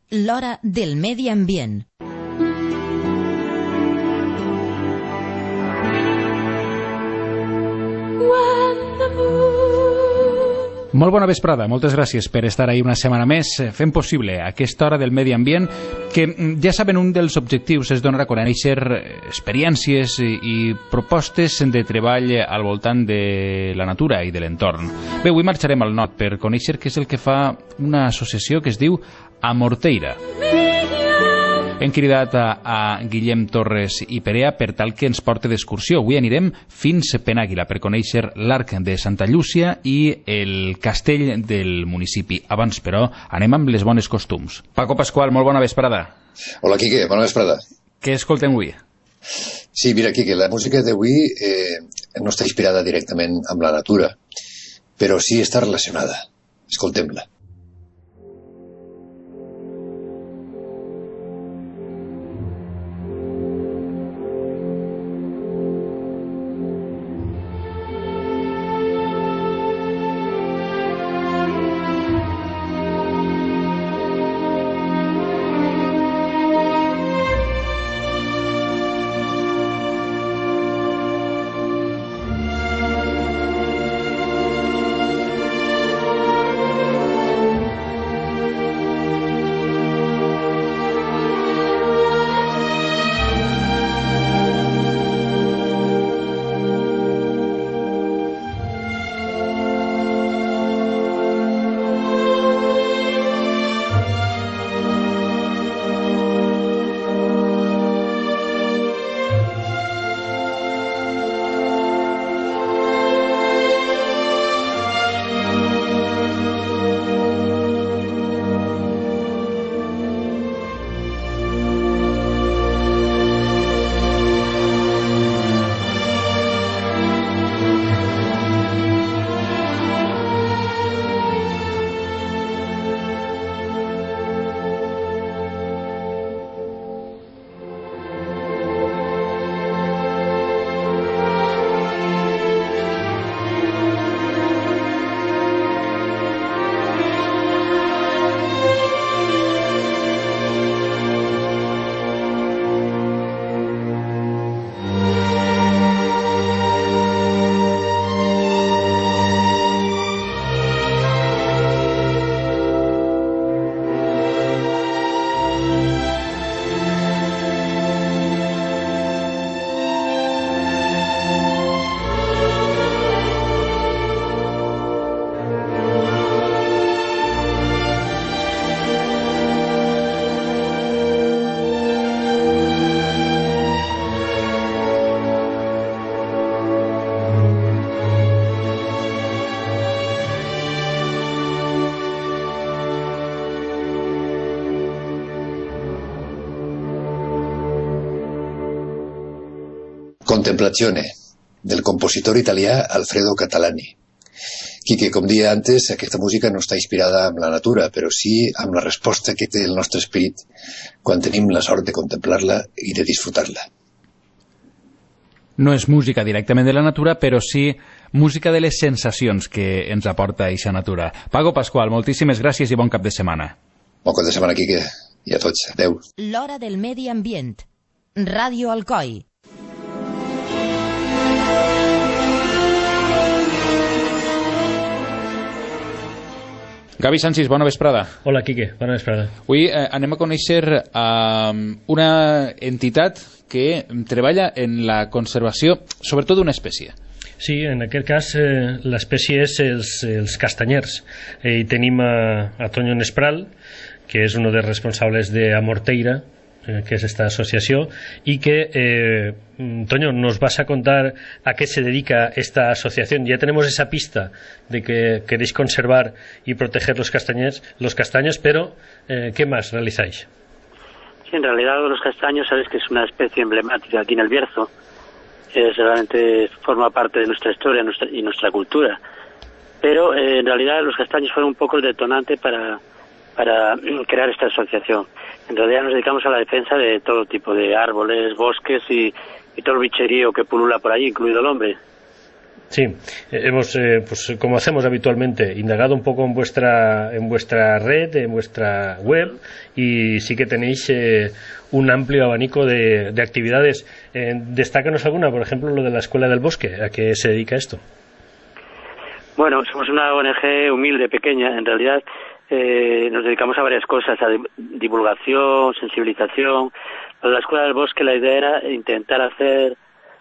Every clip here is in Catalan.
l'hora del medi ambient. Molt bona vesprada, moltes gràcies per estar ahí una setmana més fent possible aquesta hora del medi ambient que, ja saben, un dels objectius és donar a conèixer experiències i propostes de treball al voltant de la natura i de l'entorn. Bé, avui marxarem al nord per conèixer què és el que fa una associació que es diu Amorteira. Hem cridat a Guillem Torres i Perea per tal que ens porti d'excursió. Avui anirem fins a Penàguila per conèixer l'Arc de Santa Llúcia i el castell del municipi. Abans, però, anem amb les bones costums. Paco Pasqual, molt bona vesprada. Hola, Quique, bona vesprada. Què escoltem avui? Sí, mira, Quique, la música d'avui no està inspirada directament amb la natura, però sí està relacionada. Escoltem-la. Contemplazione, del compositor italià Alfredo Catalani. Quique, com dia antes, aquesta música no està inspirada en la natura, però sí amb la resposta que té el nostre esperit quan tenim la sort de contemplar-la i de disfrutar-la. No és música directament de la natura, però sí música de les sensacions que ens aporta aquesta natura. Paco Pasqual, moltíssimes gràcies i bon cap de setmana. Bon cap de setmana, Quique, i a tots. Adéu. L'hora del medi ambient. Ràdio Alcoi. Gavi Sanchis, bona vesprada. Hola, Quique, bona vesprada. Avui anem a conèixer una entitat que treballa en la conservació, sobretot d'una espècie. Sí, en aquest cas l'espècie és els castanyers. I tenim a Toño Nespral, que és un dels responsables d'Amorteira, que es esta asociación, y que, Toño, nos vas a contar a qué se dedica esta asociación. Ya tenemos esa pista de que queréis conservar y proteger los castaños, pero ¿qué más realizáis? Sí, en realidad los castaños, sabes que es una especie emblemática aquí en el Bierzo, realmente forma parte de nuestra historia y nuestra cultura, pero en realidad los castaños fueron un poco el detonante para crear esta asociación. En realidad nos dedicamos a la defensa de todo tipo de árboles, bosques y todo el bicherío que pulula por allí, incluido el hombre. Sí, hemos, pues como hacemos habitualmente, indagado un poco en vuestra red, en vuestra web, y sí que tenéis un amplio abanico de actividades. Destácanos alguna, por ejemplo, lo de la Escuela del Bosque. ¿A qué se dedica esto? Bueno, somos una ONG humilde, pequeña. En realidad nos dedicamos a varias cosas, a divulgación, sensibilización. Para la Escuela del Bosque la idea era intentar hacer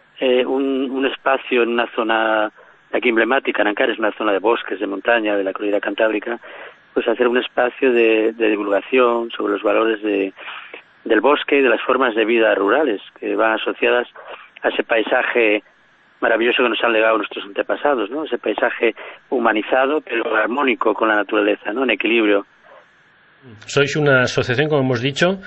un espacio en una zona aquí emblemática, en Ancares, una zona de bosques, de montaña, de la cordillera cantábrica, pues hacer un espacio de divulgación sobre los valores del bosque y de las formas de vida rurales que van asociadas a ese paisaje maravilloso que nos han legado nuestros antepasados, ¿no? Ese paisaje humanizado pero armónico con la naturaleza, ¿no? En equilibrio. Sois una asociación, como hemos dicho,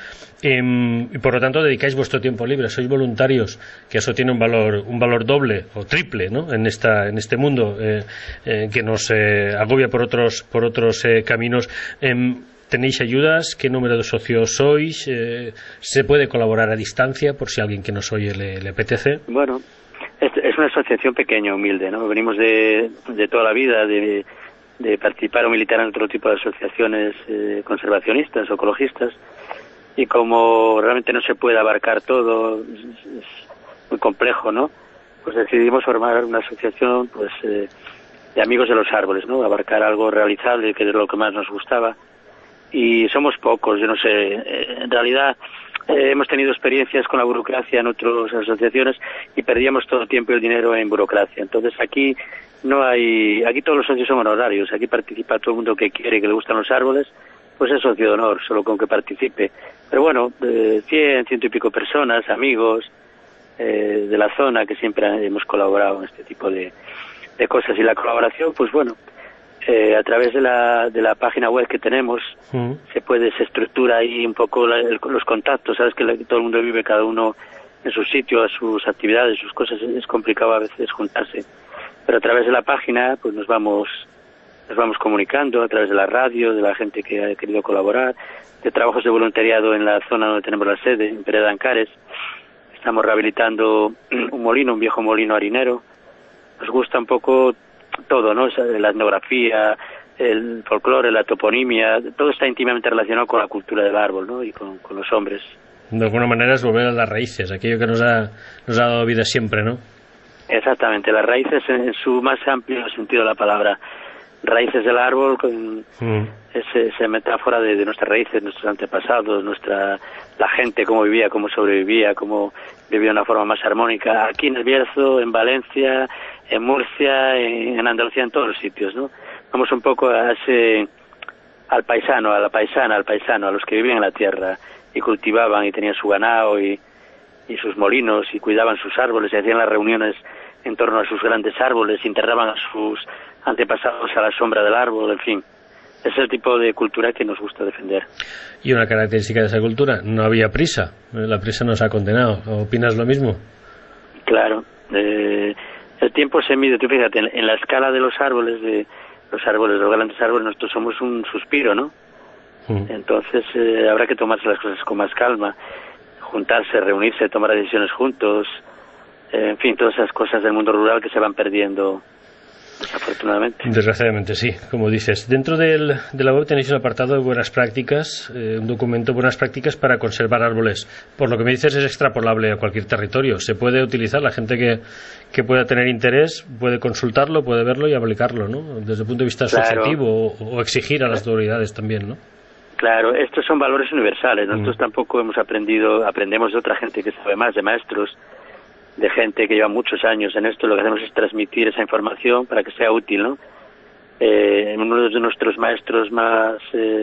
y por lo tanto dedicáis vuestro tiempo libre, sois voluntarios, que eso tiene un valor doble o triple, ¿no? en este mundo que nos agobia por otros caminos. ¿Tenéis ayudas? ¿Qué número de socios sois? ¿Se puede colaborar a distancia por si a alguien que nos oye le apetece? Bueno, es una asociación pequeña, humilde, ¿no? Venimos de toda la vida de participar o militar en otro tipo de asociaciones conservacionistas o ecologistas, y como realmente no se puede abarcar todo, es muy complejo, ¿no? Pues decidimos formar una asociación pues de amigos de los árboles, ¿no? Abarcar algo realizable, que es lo que más nos gustaba, y somos pocos, yo no sé, en realidad hemos tenido experiencias con la burocracia en otras asociaciones y perdíamos todo el tiempo y el dinero en burocracia. Entonces aquí aquí todos los socios son honorarios, aquí participa todo el mundo que quiere, que le gustan los árboles, pues es socio de honor, solo con que participe. Pero bueno, 100 y pico personas, amigos de la zona que siempre hemos colaborado en este tipo de cosas. Y la colaboración, pues bueno, a través de la página web que tenemos, se estructura ahí un poco los contactos. Sabes que todo el mundo vive cada uno en su sitio, a sus actividades, sus cosas, es complicado a veces juntarse. Pero a través de la página pues nos vamos comunicando, a través de la radio, de la gente que ha querido colaborar, de trabajos de voluntariado en la zona donde tenemos la sede, en Pereda Ancares. Estamos rehabilitando un viejo molino harinero. Nos gusta un poco todo, ¿no? La etnografía, el folclore, la toponimia, todo está íntimamente relacionado con la cultura del árbol, ¿no? Y con los hombres. De alguna manera es volver a las raíces, aquello que nos ha dado vida siempre, ¿no? Exactamente, las raíces en su más amplio sentido de la palabra. Raíces del árbol, con esa metáfora de nuestras raíces, nuestros antepasados, la gente, cómo vivía, cómo sobrevivía, cómo vivía de una forma más armónica. Aquí en el Bierzo, en Valencia, en Murcia, en Andalucía, en todos los sitios, ¿no? Vamos un poco al paisano, a la paisana, al paisano, a los que vivían en la tierra y cultivaban y tenían su ganado y sus molinos y cuidaban sus árboles y hacían las reuniones en torno a sus grandes árboles, enterraban a sus antepasados a la sombra del árbol, en fin. Es el tipo de cultura que nos gusta defender. Y una característica de esa cultura, no había prisa. La prisa nos ha condenado. ¿Opinas lo mismo? Claro. El tiempo se mide, tú fíjate, en la escala de los árboles, los grandes árboles, nosotros somos un suspiro, ¿no? Entonces habrá que tomarse las cosas con más calma, juntarse, reunirse, tomar decisiones juntos, en fin, todas esas cosas del mundo rural que se van perdiendo, desafortunadamente. Desgraciadamente, sí, como dices. Dentro de la web tenéis un apartado de buenas prácticas, un documento de buenas prácticas para conservar árboles. Por lo que me dices, es extrapolable a cualquier territorio. Se puede utilizar, la gente que pueda tener interés puede consultarlo, puede verlo y aplicarlo, ¿no? Desde el punto de vista subjetivo o exigir a las autoridades también, ¿no? Claro, estos son valores universales. Nosotros tampoco aprendemos de otra gente que sabe más, de maestros, de gente que lleva muchos años en esto. Lo que hacemos es transmitir esa información para que sea útil, ¿no? Uno de nuestros maestros más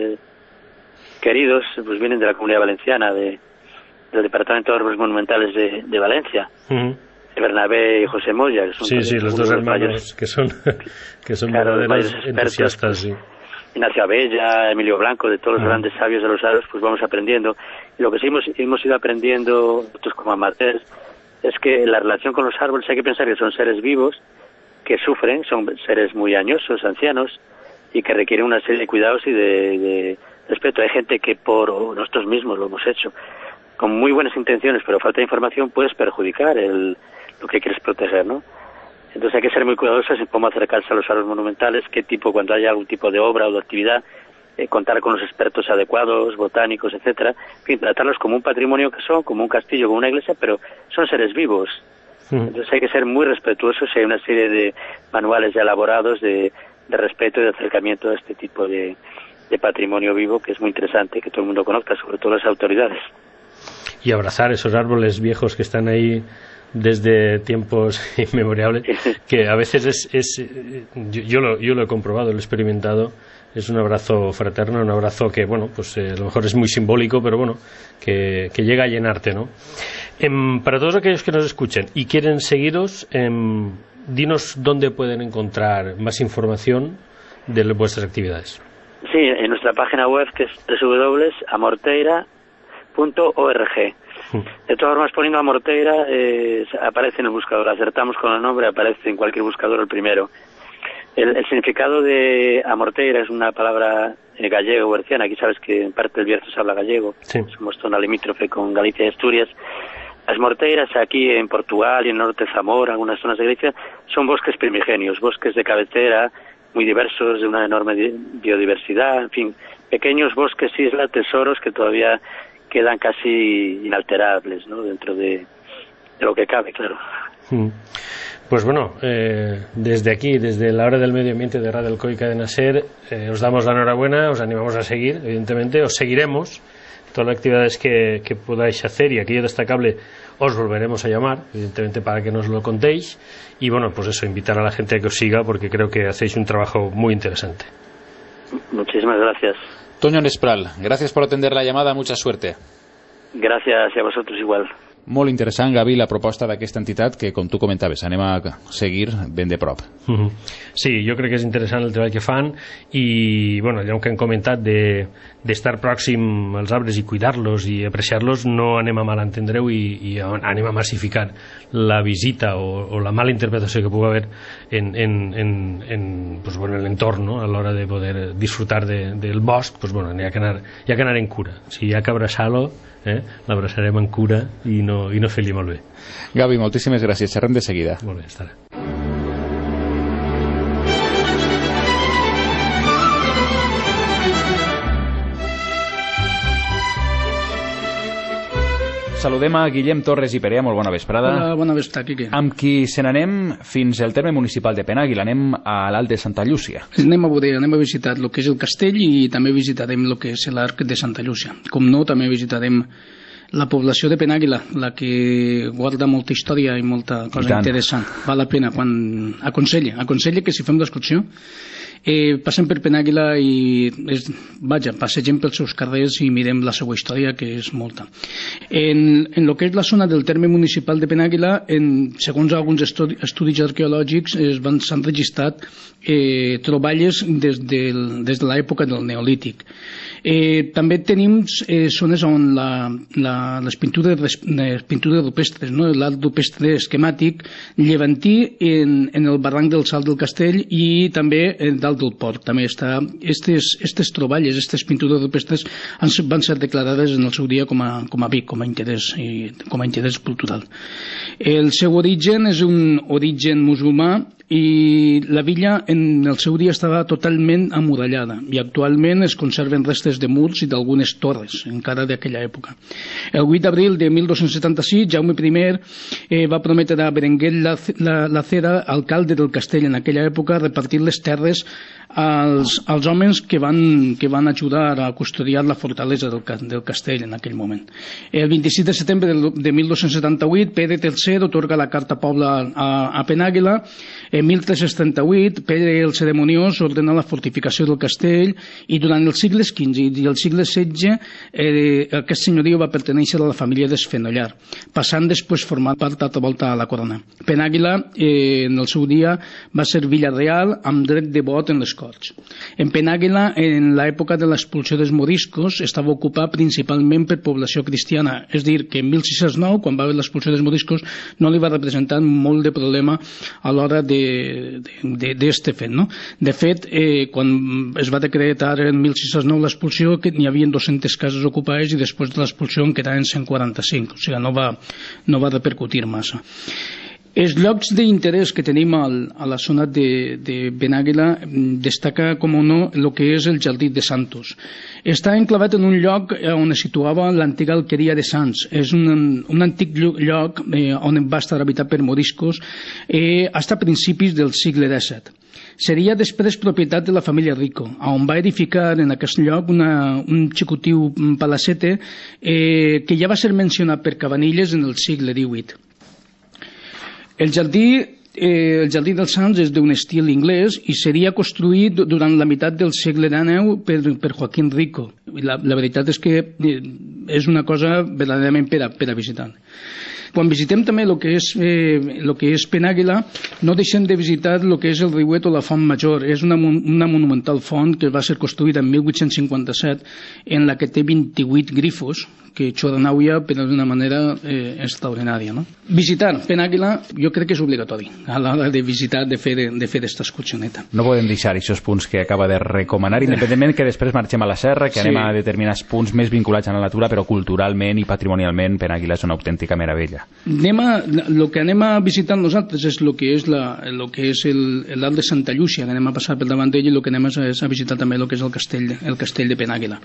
queridos pues vienen de la Comunidad Valenciana, del Departamento de Árboles Monumentales de Valencia. Bernabé y José Moya, que son los dos hermanos que son verdaderos entusiastas. Sí. Ignacio Abella, Emilio Blanco, de todos los grandes sabios de los árboles, pues vamos aprendiendo. Y lo que sí hemos ido aprendiendo nosotros como amateurs es que la relación con los árboles hay que pensar que son seres vivos que sufren, son seres muy añosos, ancianos, y que requieren una serie de cuidados y de respeto. Hay gente que por nosotros mismos lo hemos hecho con muy buenas intenciones, pero falta de información, puedes perjudicar lo que quieres proteger, ¿no? Entonces hay que ser muy cuidadosos en cómo acercarse a los árboles monumentales, cuando haya algún tipo de obra o de actividad, contar con los expertos adecuados, botánicos, etcétera, en fin, tratarlos como un patrimonio que son, como un castillo, como una iglesia, pero son seres vivos. Entonces hay que ser muy respetuosos y hay una serie de manuales ya elaborados de respeto y de acercamiento a este tipo de patrimonio vivo, que es muy interesante que todo el mundo conozca, sobre todo las autoridades. Y abrazar esos árboles viejos que están ahí desde tiempos inmemoriales, que a veces yo lo he comprobado, lo he experimentado. Es un abrazo fraterno, un abrazo que, bueno, pues a lo mejor es muy simbólico, pero bueno, que llega a llenarte, ¿no? Para todos aquellos que nos escuchen y quieren seguiros, dinos dónde pueden encontrar más información de vuestras actividades. Sí, en nuestra página web, que es www.amorteira.org. De todas formas, poniendo Amorteira, aparece en el buscador. Acertamos con el nombre, aparece en cualquier buscador el primero. El significado de Amorteira es una palabra gallego o berciana. Aquí sabes que en parte del Bierzo se habla gallego. Sí. Somos zona limítrofe con Galicia y Asturias. Las morteiras aquí en Portugal y en el norte de Zamora, algunas zonas de Galicia, son bosques primigenios, bosques de cabecera, muy diversos, de una enorme biodiversidad, en fin, pequeños bosques, islas, tesoros que todavía quedan casi inalterables, ¿no?, dentro de lo que cabe, claro. Pues bueno, desde aquí, desde la Hora del Medio Ambiente de Radio Alcoy Cadena SER, os damos la enhorabuena, os animamos a seguir, evidentemente, os seguiremos, todas las actividades que podáis hacer, y aquello destacable os volveremos a llamar, evidentemente, para que nos lo contéis, y bueno, pues eso, invitar a la gente a que os siga, porque creo que hacéis un trabajo muy interesante. Muchísimas gracias. Toño Nespral, gracias por atender la llamada, mucha suerte. Gràcies, i a vosaltres igual. Molt interessant, Gavi, la proposta d'aquesta entitat que, com tu comentaves, anem a seguir ben de prop. Sí, jo crec que és interessant el treball que fan i, bueno, allò que hem comentat d'estar pròxim als arbres i cuidar-los i apreciar-los, no anem a malentendre-ho i anem a massificar la visita o la mala interpretació que pugui haver en l'entorn, no?, a l'hora de poder disfrutar del bosc. Pues bueno, hi ha que anar en cura. Si hi ha que abraçar-lo, l'abraçarem en cura i no fer-li molt bé. Gavi, moltíssimes gràcies, xerrem de seguida. Molt bé, estarà. Saludem a Guillem Torres i Perea, molt bona vesprada. Hola, bona vesprada, Quique. Amb qui se n'anem fins al terme municipal de Penàguila, anem a l'Alt de Santa Llúcia. Anem a visitar el que és el castell i també visitarem el que és l'Arc de Santa Llúcia. Com no, també visitarem la població de Penàguila, la que guarda molta història i molta cosa interessant. Val la pena quan aconsella que si fem l'excursió passem per Penàguila i passegem pels seus carrers i mirem la seva història, que és molta. En el que és la zona del terme municipal de Penàguila, segons alguns estudis arqueològics, s'han registrat troballes des de l'època del Neolític. També tenim zones on les pintures rupestres, l'art rupestre esquemàtic llevantí en el barranc del Salt del Castell i també dalt del port. També està aquestes troballes, aquestes pintures rupestres van ser declarades en el seu dia com a bé, com a interès cultural. El seu origen és un origen musulmà i la villa en el seu dia estava totalment amurallada i actualment es conserven restes de murs i d'algunes torres encara d'aquella època. El 8 d'abril de 1276 Jaume I va prometre a Berenguer la Cera, alcalde del castell en aquella època, repartir les terres als homes que van ajudar a custodiar la fortalesa del castell en aquell moment. El 26 de setembre de 1278 Pere III otorga la Carta Pobla a Penàguila. En 1338 Pere el Ceremoniós ordena la fortificació del castell i durant els segles XV i el segle XVI aquest senyorio va pertenèixer a la família d'Esfenollar, passant després a formar part altra volta a la corona. Penàguila en el seu dia va ser villa real amb dret de vot en les Corts. En Penàguila, en l'època de l'expulsió dels moriscos, estava ocupat principalment per població cristiana, és a dir, que en 1609, quan va haver l'expulsió dels moriscos, no li va representar molt de problema a l'hora d'este fet, no? De fet, quan es va decretar en 1609 l'expulsió, n'hi havia 200 cases ocupades i després de l'expulsió en quedaven 145, o sigui, no va repercutir massa. Els llocs d'interès que tenim a la zona de Penàguila destaca, com o no, el que és el Jardí de Santos. Està enclavat en un lloc on es situava l'antiga alqueria de Sants. És un antic lloc on va estar habitat per moriscos fins a principis del segle XVII. Seria després propietat de la família Rico, on va edificar en aquest lloc un xicotiu palacete que ja va ser mencionat per Cabanilles en el segle XVIII. El jardí dels Sants és d'un estil inglès i seria construït durant la meitat del segle XIX per Joaquín Rico. La veritat és que és una cosa verdaderament per a visitar. Quan visitem també el que és Penàguila, no deixem de visitar el que és el riuet o la Font Major. És una monumental font que va ser construïda en 1857, en la que té 28 grifos, que xorren aigua d'una manera extraordinària. No? Visitar Penàguila jo crec que és obligatori a l'hora de visitar, de fer aquesta excursioneta. No podem deixar aquests punts que acaba de recomanar, independentment que després marxem a la serra, que anem a determinats punts més vinculats a la natura, però culturalment i patrimonialment Penàguila és una autèntica meravella. El que anem a visitar nosaltres és el que és l'Arc de Santa Llúcia, que anem a passar per davant d'ell, i el que anem és a visitar també el que és el castell de Penàguila.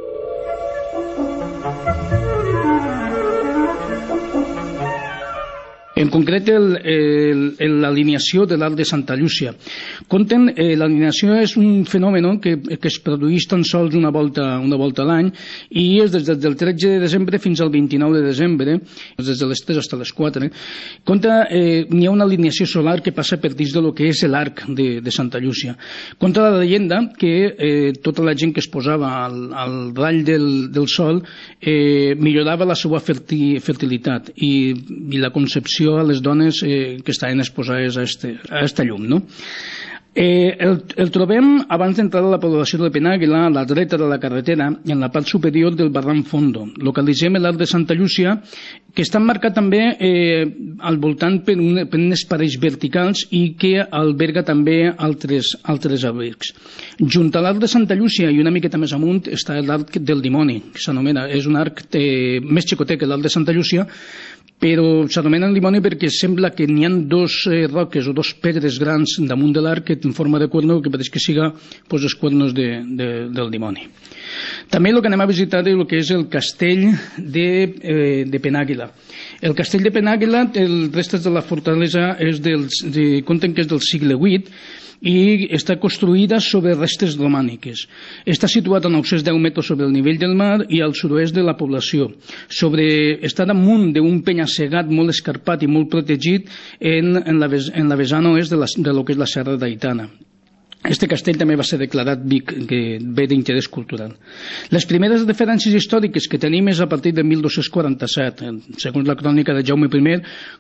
En concret, l'alineació de l'Arc de Santa Llúcia. L'alineació és un fenomen que es produeix tan sols una volta a l'any i és des del 13 de desembre fins al 29 de desembre, des de les 3 fins a les 4. N'hi ha una alineació solar que passa per dins del que és l'Arc de Santa Llúcia. Conta la llegenda que tota la gent que es posava al rall del sol millorava la seva fertilitat i la concepció a les dones que estaven exposades a aquesta llum, no? El trobem abans d'entrar a la població de Penàguila, a la dreta de la carretera, en la part superior del barranc Fondo. Localitzem l'Arc de Santa Llúcia, que està marcat també al voltant per unes parets verticals i que alberga també altres albergs. Junt a l'Arc de Santa Llúcia i una miqueta més amunt està l'Arc del Dimoni, que s'anomena, és un arc més xicotet que l'Arc de Santa Llúcia, però s'anomena el dimoni perquè sembla que n'hi ha dos roques o dos pedres grans damunt de l'arc en forma de cuerno que pareix que siga els cuernos del dimoni. També el que anem a visitar és el que és el castell de Penàguila. El castell de Penàguila, els restes de la fortalesa compten que és del segle VIII i està construïda sobre restes romàniques. Està situat a 910 metres sobre el nivell del mar i al sud-oest de la població. Està damunt d'un penya-segat molt escarpat i molt protegit en la vessant oest de lo que és la Serra d'Aitana. Este castell també va ser declarat bé d'interès cultural. Les primeres referències històriques que tenim és a partir de 1247. Segons la crònica de Jaume I,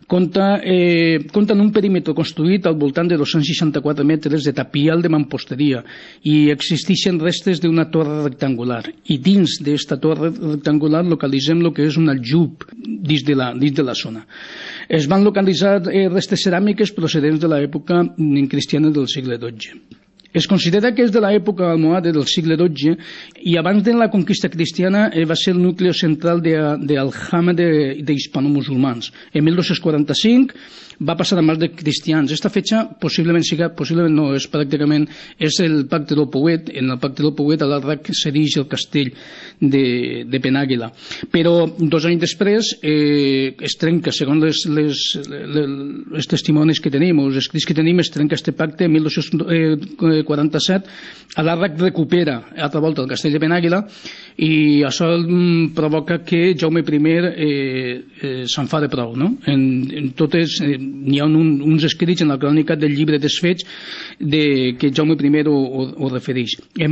compten un perímetre construït al voltant de 264 metres de tapial de mamposteria i existeixen restes d'una torre rectangular. I dins d'aquesta torre rectangular localitzem el que és un aljub dins de la zona. Es van localitzar restes ceràmiques procedents de l'època cristiana del segle XII. Es considera que és de l'època almohade del segle XII i abans de la conquista cristiana va ser el nucli central d'aljama d'hispano-musulmans. En 1245 va passar a mans de cristians. Esta fetge possiblement no, és el pacte del Pouet. En el pacte del Pouet a l'Arc s'erigeix el castell de Penàguila. Però 2 anys després es trenca, segons els testimonis que tenim, o els escrits que tenim, es trenca este pacte en 1247. L'Arc recupera altra volta el castell de Penàguila i això provoca que Jaume I se'n fa de prou, no? N'hi ha uns escrits en la crònica del llibre dels fets que Jaume I ho refereix. En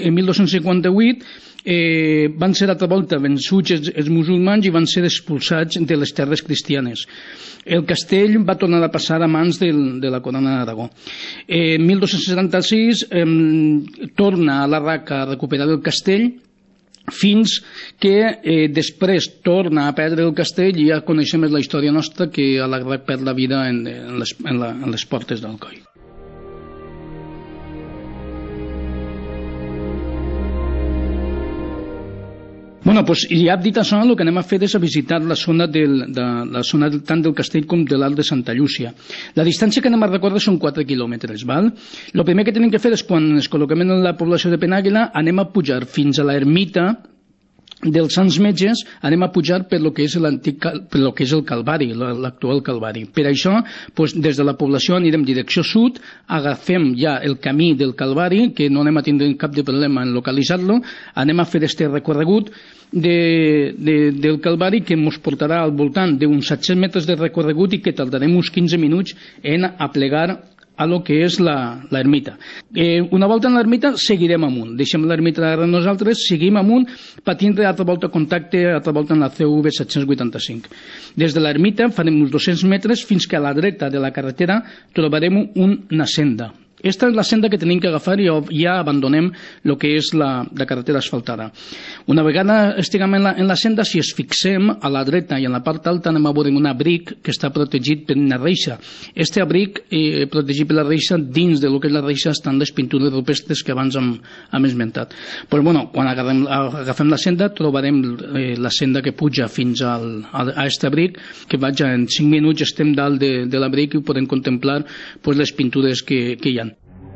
1258 van ser altra volta vençuts els musulmans i van ser expulsats de les terres cristianes. El castell va tornar a passar a mans de la corona d'Aragó. En 1276 torna a l'Arc a recuperar el castell fins que després torna a perdre el castell i ja coneixem la història nostra que l'Arc perd la vida en les portes d'Alcoi. Bueno, doncs ja dit això, el que anem a fer és a visitar la zona tant del castell com de l'Arc de Santa Llúcia. La distància que anem a recórrer són 4 quilòmetres, val? El primer que tenim que fer és, quan ens col·loquem en la població de Penàguila, anem a pujar fins a l'ermita dels Sants Metges, anem a pujar per lo que és el Calvari, l'actual Calvari. Per això, des de la població anirem direcció sud, agafem ja el camí del Calvari, que no anem a tindre cap de problema en localitzar-lo, anem a fer este recorregut del Calvari, que ens portarà al voltant d'uns 700 metres de recorregut i que tardarem uns 15 minuts en aplegar a lo que és l'ermita. Una volta en l'ermita seguirem amunt, deixem l'ermita darrere nosaltres, seguim amunt per tindre altra volta contacte, altra volta en la CV 785. Des de l'ermita farem uns 200 metres fins que a la dreta de la carretera trobarem una senda. Esta és la senda que tenim que agafar i ja abandonem el que és la carretera asfaltada. Una vegada estiguem en la senda, si es fixem a la dreta i en la part alta anem a veure un abric que està protegit per una reixa. Este abric protegit per la reixa, dins de lo que és la reixa estan les pintures rupestres que abans hem esmentat. Però bueno, quan agafem la senda trobarem la senda que puja fins a aquest abric, que vaja, en 5 minuts estem dalt de l'abric i podem contemplar les pintures que hi ha.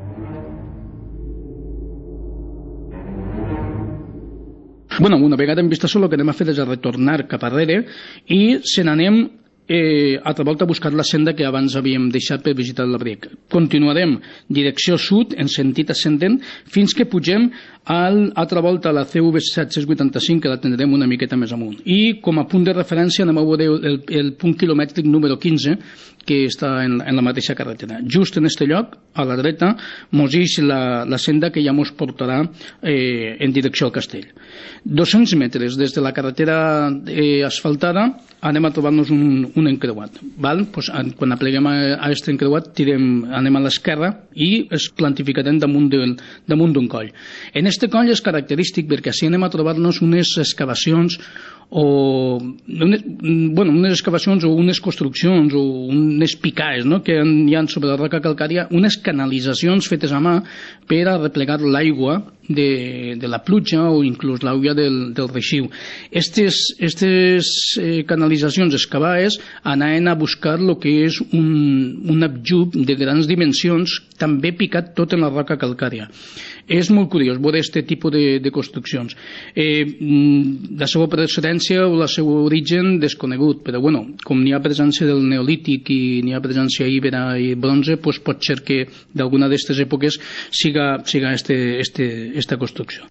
Bueno, una vegada hem vist això, el que anem a fer és a retornar cap arrere i se n'anem altra volta a buscar la senda que abans havíem deixat per visitar l'abric. Continuarem direcció sud, en sentit ascendent, fins que pugem altra volta a la CV 785, que la tindrem una miqueta més amunt. I com a punt de referència anem a veure el punt quilomètric número 15, que està en la mateixa carretera. Just en este lloc, a la dreta, mos ix la senda que ja mos portarà en direcció al castell. 200 metres des de la carretera asfaltada anem a trobar-nos un encreuat. Val? Pues, quan apleguem a aquest encreuat anem a l'esquerra i es plantificarem damunt d'un coll. En este coll és característic perquè així anem a trobar-nos unes excavacions o unes construccions o unes picaes, no?, que hi ha sobre la roca calcària, unes canalitzacions fetes a mà per a replegar l'aigua de la pluja o inclús l'aigua del reixiu. Estes canalitzacions excavades anaven a buscar el que és un abjub de grans dimensions, també picat tot en la roca calcària. És molt curiós veure aquest tipus de construccions. La seva procedència o el seu origen desconegut, però bueno, com n'hi ha presència del neolític i n'hi ha presència ibera i bronze, doncs pot ser que d'alguna d'aquestes èpoques siga esta construcció.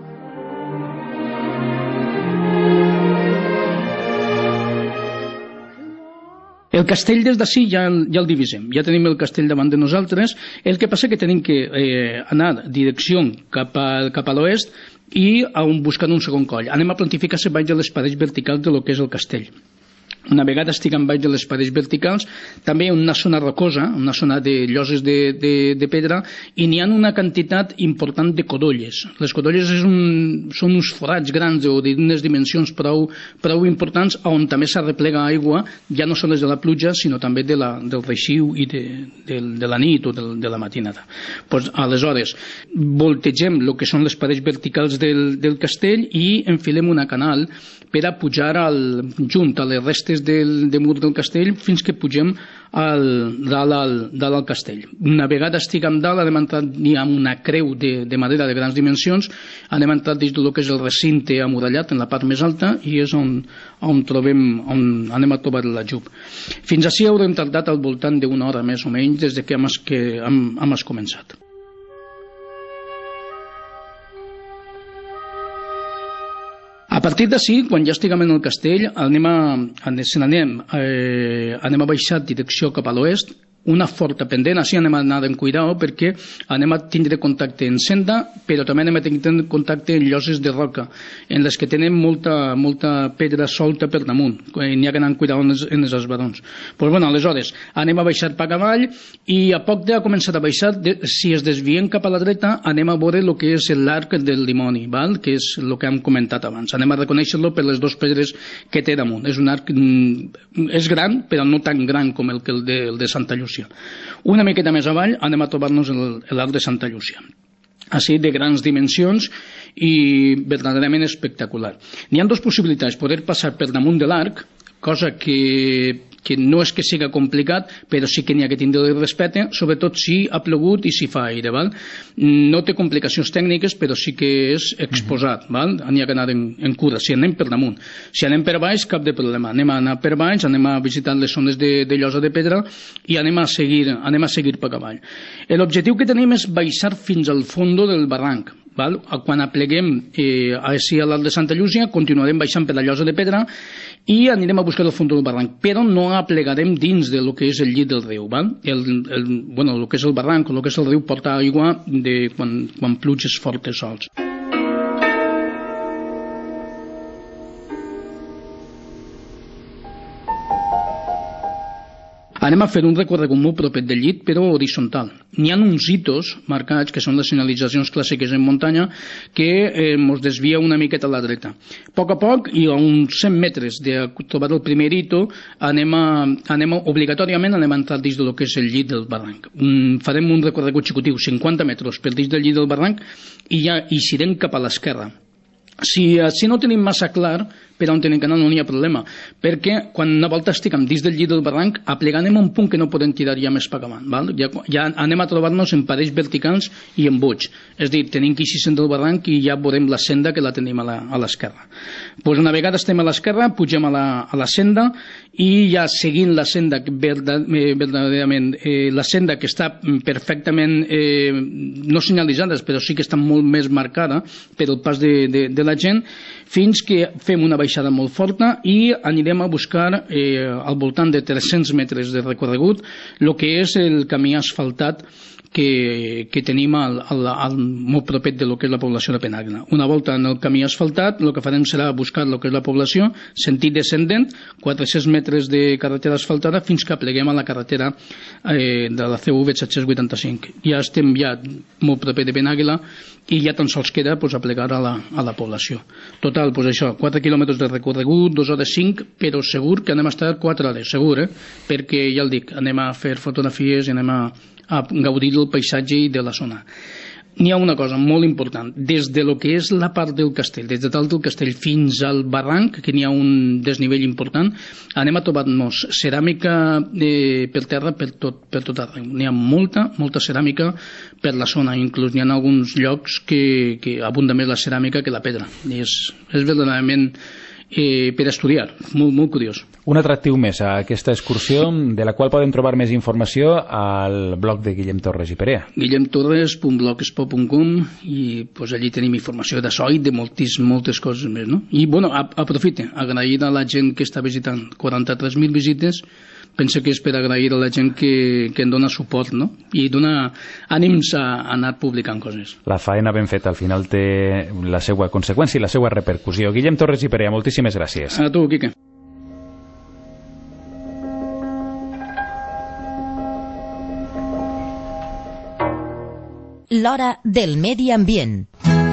El castell des d'ací ja el divisem, ja tenim el castell davant de nosaltres, el que passa que tenim que anar direcció cap a l'oest i buscant un segon coll. Anem a plantificar-se baix de les parets verticals de lo que és el castell. Una vegada estiguem baix de les parets verticals, també hi ha una zona rocosa, una zona de lloses de pedra, i n'hi ha una quantitat important de codolles. Les codolles són uns forats grans o d'unes dimensions prou importants on també s'arreplega aigua, ja no sols de la pluja, sinó també del reixiu i de la nit o de la matinada. Pues, aleshores, voltegem el que són les parets verticals del castell i enfilem una canal per a pujar junt a les restes de mur del castell fins que pugem dalt al castell. Una vegada estiguem dalt anem a entrar amb una creu de madera de grans dimensions, anem a entrar dins del que és el recinte amurallat en la part més alta i és on anem a trobar l'ajub. Fins així haurem tardat al voltant d'una hora més o menys des que hem començat. A partir d'ací, quan ja estiguem en el castell, anem a baixar direcció cap a l'oest, una forta pendent, així anem a anar amb cuidado perquè anem a tindre contacte en senda, però també anem a tindre contacte en lloses de roca, en les que tenen molta pedra solta per damunt, n'hi ha que anar amb cuidado en els esbarons. Pues bueno, aleshores, anem a baixar per avall i a poc de començar a baixar, si es desviem cap a la dreta, anem a veure el que és l'arc del dimoni, val? Que és el que hem comentat abans. Anem a reconèixer-lo per les dues pedres que té damunt. És un arc, és gran, però no tan gran com el de Santa Llúcia. Una miqueta més avall anem a trobar-nos l'arc de Santa Llúcia. així de grans dimensions i verdaderament espectacular. N'hi ha dues possibilitats: poder passar per damunt de l'arc, cosa que no és que siga complicat, però sí que n'hi ha que tindre respecte, sobretot si ha plogut i si fa aire, val? No té complicacions tècniques, però sí que és exposat, val? N'hi ha que anar en cura, si anem per damunt. Si anem per baix, cap de problema. Anem a anar per baix, anem a visitar les zones de llosa de pedra i anem a seguir per avall. L'objectiu que tenim és baixar fins al fons del barranc. Val? Quan apleguem així a l'alt de Santa Llúcia, continuarem baixant per la llosa de pedra i anirem a buscar el fons del barranc, però no aplegarem dins del que és el llit del riu. Val? El que és el barranc o el que és el riu porta aigua quan pluges fortes sols. Anem a fer un recorregut molt proper del llit, però horitzontal. N'hi ha uns hitos marcats, que són les senyalitzacions clàssiques en muntanya, que ens desvia una miqueta a la dreta. A poc, i a uns 100 metres de trobar el primer hito, obligatòriament anem a entrar dins del que és el llit del barranc. Farem un recorregut xicotiu, 50 metres per dins del llit del barranc, i ja eixirem cap a l'esquerra. Si no tenim massa clar per on tenim que anar, no n'hi ha problema, perquè quan una volta estem dins del llit del barranc aplegarem un punt que no podem tirar ja més per avant, val? Ja anem a trobar-nos en parells verticals i en boig, és a dir, tenim que eixir del barranc i ja veurem la senda que la tenim a l'esquerra. Pues una vegada estem a l'esquerra, pugem a la senda i ja seguint la senda verdaderament, la senda que està perfectament no senyalitzada, però sí que està molt més marcada per el pas de la gent, fins que fem una baixada molt forta i anirem a buscar al voltant de 300 metres de recorregut el que és el camí asfaltat que tenim molt proper de lo que és la població de Penàguila. Una volta en el camí asfaltat, el que farem serà buscar el que és la població, sentit descendent, 400 metres de carretera asfaltada fins que pleguem a la carretera de la CV 785. Ja estem molt proper de Penàguila i ja tan sols queda a plegar a la població. Total, això, 4 quilòmetres de recorregut, 2 hores 5, però segur que anem a estar 4 hores, segur, perquè ja el dic, anem a fer fotografies i anem a gaudir del paisatge i de la zona. N'hi ha una cosa molt important: des de lo que és la part del castell, des de dalt del castell fins al barranc, que n'hi ha un desnivell important, anem a trobar-nos ceràmica per terra per tot arreu. N'hi ha molta ceràmica per la zona, inclús n'hi ha alguns llocs que abunda més la ceràmica que la pedra. És verdaderament per estudiar, molt curiós. Un atractiu més a aquesta excursió, de la qual podem trobar més informació al blog de Guillem Torres i Perea. guillemtorres.blogspot.com, i allí tenim informació d'això i de moltes coses més, no? I aprofite, agrair a la gent que està visitant, 43.000 visites. Penso que és per agrair a la gent que en dona suport, no? I dona ànims a anar publicant coses. La faena ben feta al final té la seva conseqüència i la seva repercussió. Guillem Torres i Perea, moltíssimes gràcies. A tu, Quique. L'hora del medi ambient.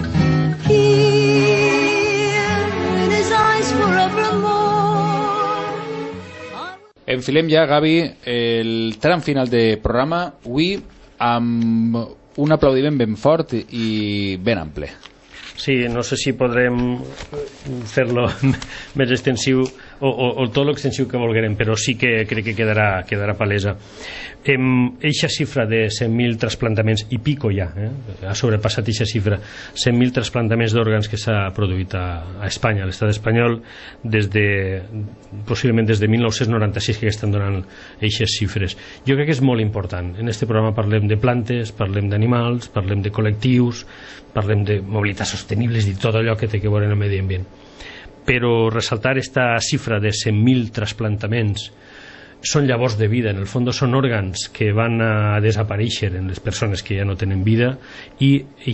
Enfilem ja, Gavi, el tram final de programa, avui amb un aplaudiment ben fort i ben ample. Sí, no sé si podrem fer-lo més extensiu o tot l'extensiu que volguem, però sí que crec que quedarà palesa. Eixa xifra de 100.000 trasplantaments i pico ja, ha sobrepassat eixa xifra, 100.000 trasplantaments d'òrgans que s'ha produït a Espanya, a l'estat espanyol, possiblement des de 1996 que estan donant eixes xifres. Jo crec que és molt important. En este programa parlem de plantes, parlem d'animals, parlem de col·lectius, parlem de mobilitats sostenibles i tot allò que té que veure en el medi ambient. Però ressaltar esta xifra de 100.000 trasplantaments són llavors de vida, en el fons són òrgans que van a desaparèixer en les persones que ja no tenen vida, i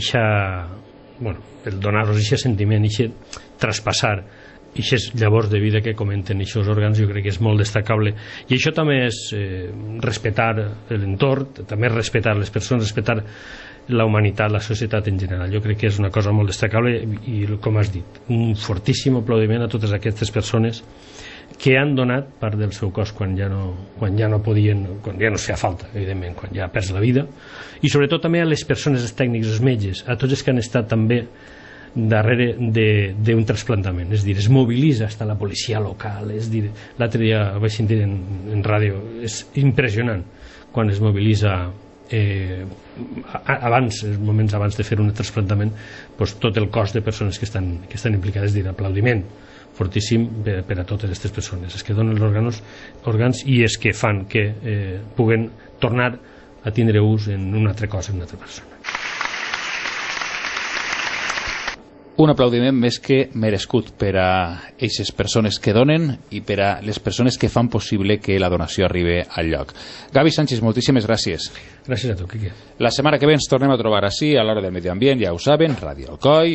el donar-los aquest sentiment, aquest traspassar aquestes llavors de vida que comenten aquests òrgans, jo crec que és molt destacable. I això també és respectar l'entorn, també és respectar les persones, respectar la humanitat, la societat en general. Jo crec que és una cosa molt destacable i, com has dit, un fortíssim aplaudiment a totes aquestes persones que han donat part del seu cos quan ja no podien, quan ja no es feia falta, evidentment, quan ja perds la vida, i sobretot també a les persones, els tècnics, els metges, a tots els que han estat també darrere d'un trasplantament. És dir, es mobilitza fins la policia local, és dir, l'altre dia vaig sentir en ràdio, és impressionant quan es mobilitza abans, els moments abans de fer un trasplantament, doncs tot el cos de persones que estan implicades, és dir, aplaudiment fortíssim per a totes aquestes persones, els que donen els òrgans i els que fan que puguen tornar a tindre ús en un altre cos, en una altra persona. Un aplaudiment més que merescut per a aquestes persones que donen i per a les persones que fan possible que la donació arribi al lloc. Gavi Sánchez, moltíssimes gràcies. Gràcies a tu, Quique. La setmana que ve ens tornem a trobar així a l'hora del medi ambient, ja ho saben, Ràdio Alcoi.